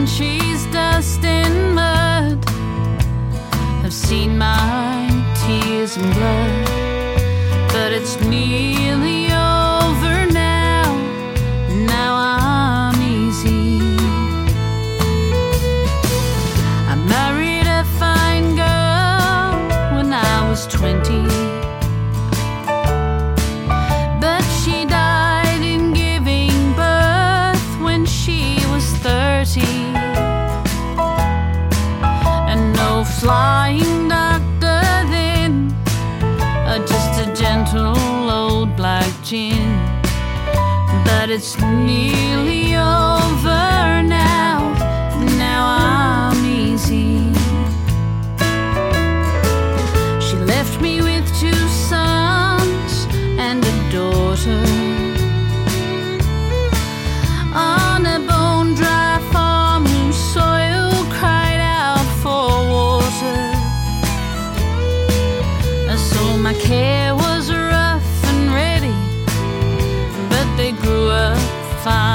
she's dust and mud. I've seen my tears and blood, but it's nearly over now. Now I'm easy. I married a fine girl when I was 20, but she died in giving birth when she was 30. And no flying doctor then, just a gentle old black gin. But it's nearly over now. Now I'm easy. She left me with 2 sons and a daughter on a bone dry farm whose soil cried out for water. So my care was rough and ready, but they grew up fine.